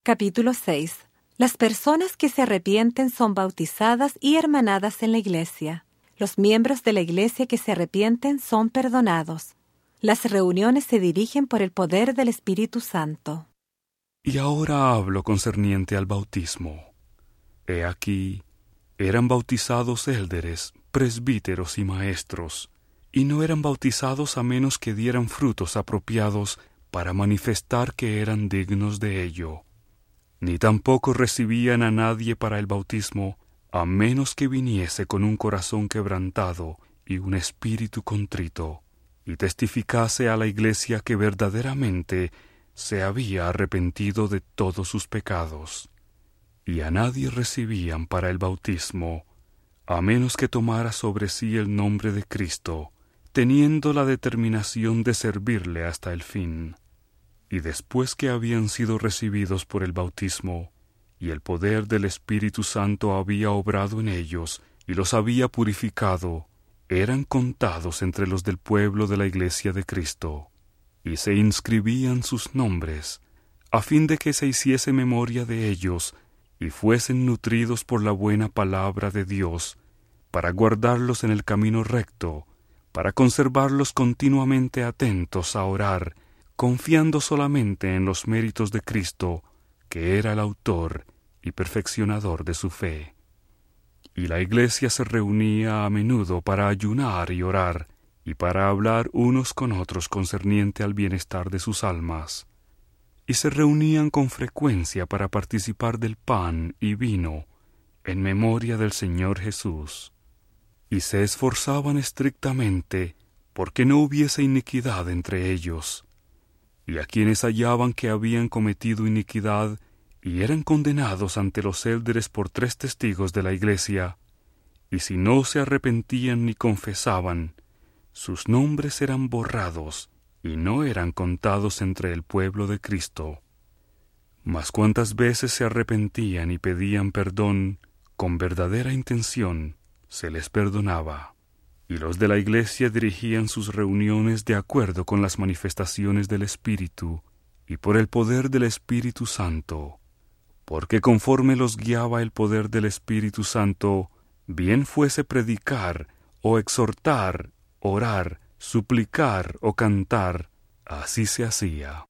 Capítulo 6. Las personas que se arrepienten son bautizadas y hermanadas en la Iglesia. Los miembros de la Iglesia que se arrepienten son perdonados. Las reuniones se dirigen por el poder del Espíritu Santo. Y ahora hablo concerniente al bautismo. He aquí, eran bautizados élderes, presbíteros y maestros, y no eran bautizados a menos que dieran frutos apropiados para manifestar que eran dignos de ello. Ni tampoco recibían a nadie para el bautismo, a menos que viniese con un corazón quebrantado y un espíritu contrito, y testificase a la Iglesia que verdaderamente se había arrepentido de todos sus pecados. Y a nadie recibían para el bautismo, a menos que tomara sobre sí el nombre de Cristo, teniendo la determinación de servirle hasta el fin. Y después que habían sido recibidos por el bautismo, y el poder del Espíritu Santo había obrado en ellos y los había purificado, eran contados entre los del pueblo de la Iglesia de Cristo, y se inscribían sus nombres, a fin de que se hiciese memoria de ellos, y fuesen nutridos por la buena palabra de Dios, para guardarlos en el camino recto, para conservarlos continuamente atentos a orar, confiando solamente en los méritos de Cristo, que era el autor y perfeccionador de su fe. Y la Iglesia se reunía a menudo para ayunar y orar, y para hablar unos con otros concerniente al bienestar de sus almas. Y se reunían con frecuencia para participar del pan y vino, en memoria del Señor Jesús. Y se esforzaban estrictamente porque no hubiese iniquidad entre ellos. Y a quienes hallaban que habían cometido iniquidad y eran condenados ante los élderes por 3 testigos de la Iglesia, y si no se arrepentían ni confesaban, sus nombres eran borrados y no eran contados entre el pueblo de Cristo. Mas cuantas veces se arrepentían y pedían perdón con verdadera intención, se les perdonaba. Y los de la Iglesia dirigían sus reuniones de acuerdo con las manifestaciones del Espíritu y por el poder del Espíritu Santo, porque conforme los guiaba el poder del Espíritu Santo, bien fuese predicar o exhortar, orar, suplicar o cantar, así se hacía.